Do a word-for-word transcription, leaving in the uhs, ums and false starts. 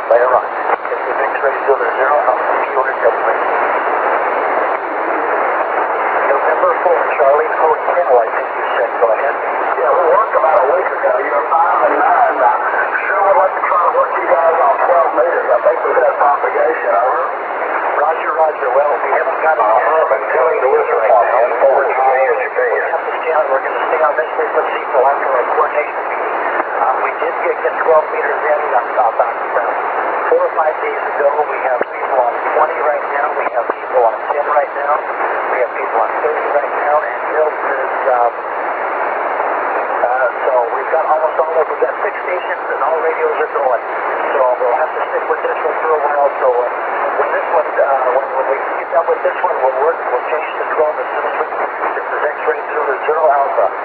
Later on. This is X-ray Zulu zero, Alpha Shorter W. November four, Charlie, Hotel, I think you said. Go ahead. Yeah, we worked about a week ago. You're five and nine. I sure would like to try to work you guys on twelve meters. I think we've got propagation, over. Roger, Roger. Well, we haven't got Uh, Herman, tell him to listen for me on forward three as you We have to stay on, we're going to stay on this frequency until after our coordination meeting. Uh, we did get, get twelve meters in uh, about uh, four or five days ago. We have people on twenty right now. We have people on ten right now. We have people on thirty right now. And Hills is, um, uh, so we've got almost all of, we've got six stations and all radios are going. So we'll have to stick with this one for a while. So uh, when this one, uh, when, when we get done with this one, we'll work, we'll change to twelve as soon as we can. This is X-ray Zulu Zero Alpha.